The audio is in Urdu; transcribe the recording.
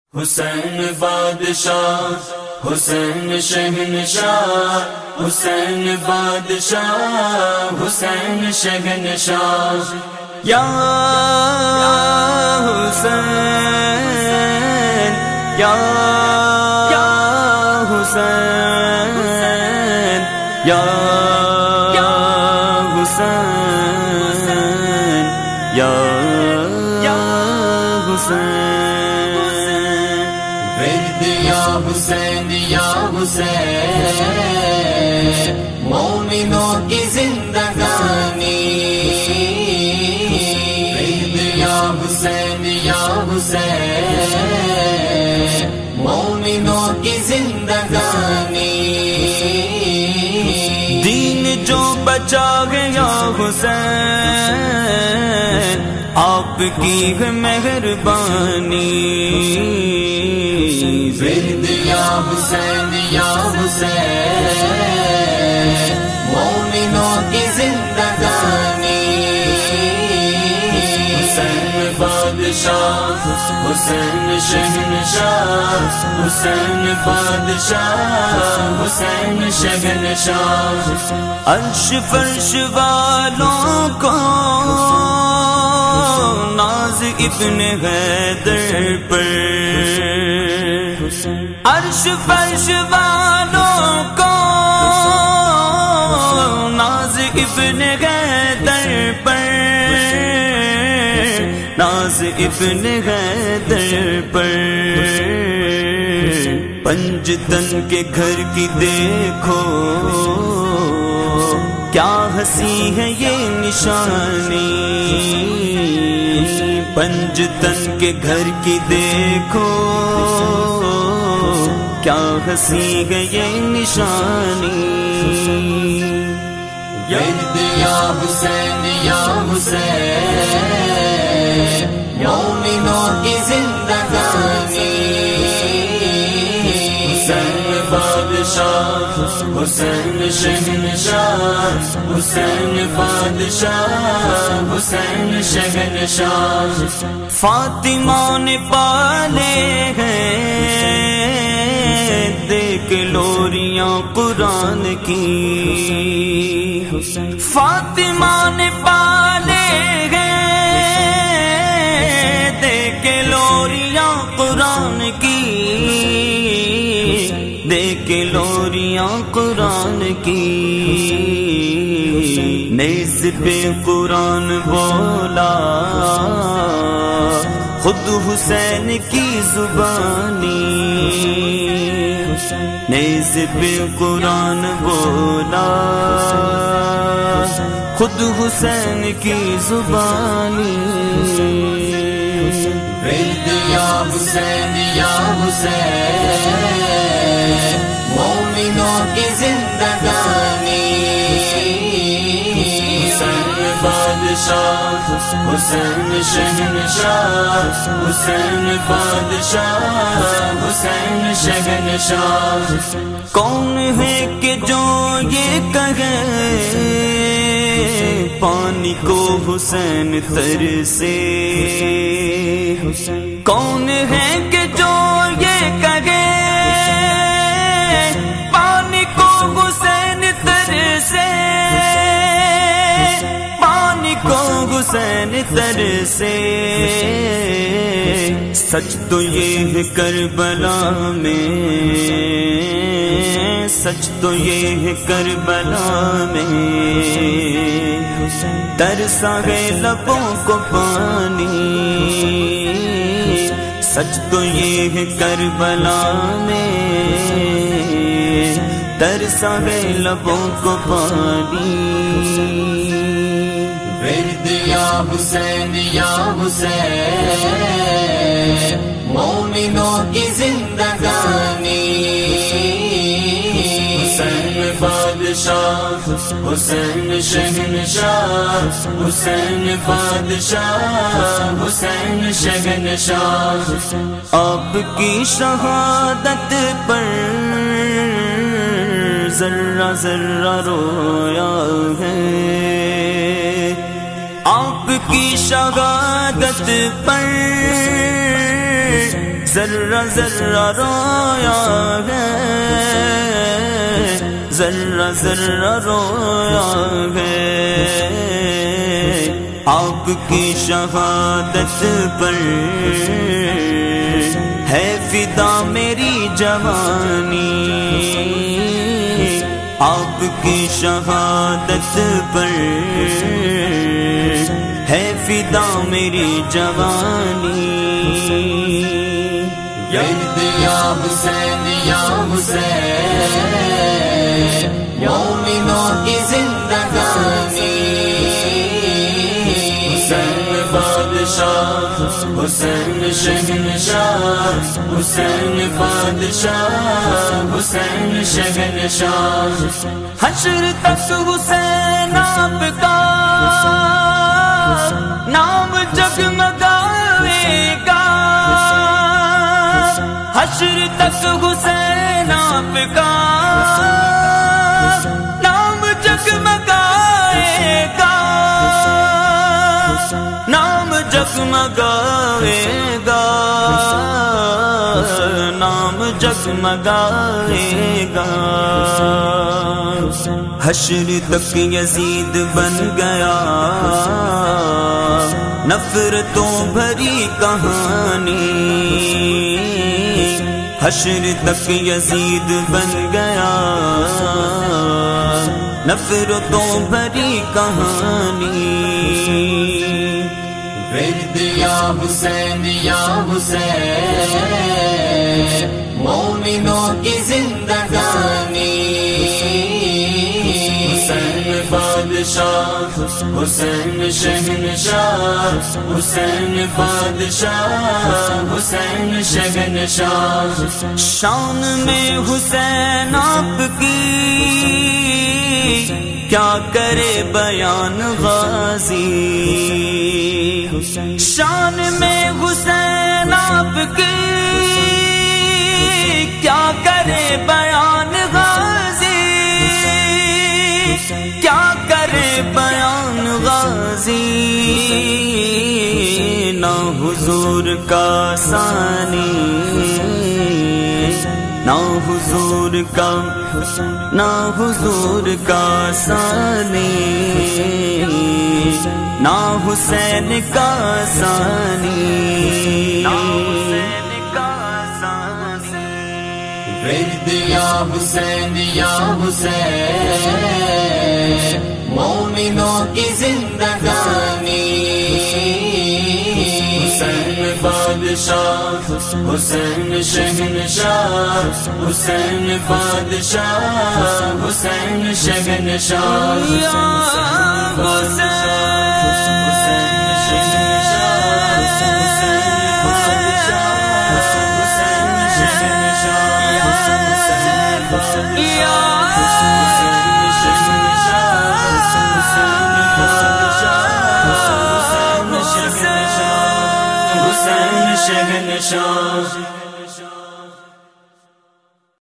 حسین بادشاہ، حسین شہنشاہ، حسین بادشاہ، حسین شہنشاہ، یا حسین یا حسین یا حسین یا حسین، ورد یا حسین یا حسین، مومنوں کی زندگانی، ورد یا حسین یا حسین، مومنوں کی زندگانی، دین جو بچا گیا حسین، آپ کی ہے مہربانی، ورد یا حسین یا حسین، مومنوں کی زندگانی، حسین بادشاہ، حسین شہنشاہ، حسین بادشاہ، حسین شہنشاہ، عرش فرش والوں کو ناز ابن حیدر پر، عرش فرش والوں کو ناز ابن حیدر پر، ناز ابن حیدر پر، پنجتن کے گھر کی دیکھو کیا ہنسی ہے یہ نشانی، پنجتن کے گھر کی دیکھو کیا ہنسی ہے یہ نشانی، ورد یا حسین یا حسین، مومنوں کی زندگانی، حسین بادشاہ، حسین شہنشاہ، حسین بادشاہ، حسین شہنشاہ، فاطمہ نے پالے ہیں دیکھ لوریاں قرآن کی، فاطمہ نے پالے ہیں دیکھ لوریاں قرآن کی، دیکھ لوریاں قرآن کی، نیز پہ قرآن بولا خود حسین کی زبانی، نیز پہ قرآن بولا خود حسین کی زبانی، ورد یا حسین یا حسین، مومنوں کی زندگانی، حسین بادشاہ، حسین شہنشاہ، حسین بادشاہ، حسین شہنشاہ، کون ہے کہ جو یہ کہے پانی کو حسین تر سے، کون ہے کہ جو یہ کہے پانی کو حسین تر سے، پانی کو حسین تر سے، سچ تو یہ ہے کربلا میں، سچ تو یہ ہے کربلا میں، ترسا ہے لبوں کو پانی، سچ تو یہ ہے کربلا میں، ترسا ہے لبوں کو پانی، ورد یا حسین یا حسین، مومنوں کی زندگانی، حسین بادشاہ، حسین شہنشاہ، حسین بادشاہ، حسین شہنشاہ، آپ کی شہادت پر ذرہ ذرہ رویا ہے، آپ کی شہادت پر ذرہ ذرہ رویا ہے، ذرہ ذرہ رویا ہے، آپ کی شہادت پر ہے فدا میری جوانی، آپ کی شہادت پر ہے فدا میری جوانی۔ یا حسین یا حسین مومنوں کی زندگانی، حسین بادشاہ حسین شہنشاہ، حسین بادشاہ حسین شہنشاہ، حشر تک حسین آپ کا نام جگمگائے گا، حشر تک حسین آپ کا نام جگمگائے گا، نام جگمگائے گا، نام جگمگائے گا۔ حشر تک یزید بن گیا نفرتوں بھری کہانی، حشر تک یزید بن گیا نفرتوں بھری کہانی۔ ورد یا حسین یا حسین مومنوں کی زندگانی، حسین بادشاہ حسین شہنشاہ، حسین بادشاہ حسین شہنشاہ، شان میں حسین آپ کی کیا کرے بیان غازی، شان میں حسین آپ کی کیا کرے بیان غازی، کیا کرے بیان غازی، نہ حضور کا ثانی، نہ حضور کا، نہ حضور کا ثانی، نہ حسین کا ثانی، نہ حسین کا ثانی۔ ورد یا حسین یا حسین مومنوں کی زندگانی، حسین بادشاہ حسین شہنشاہ، حسین بادشاہ حسین شہنشاہ، یا حسین شہنشاہ۔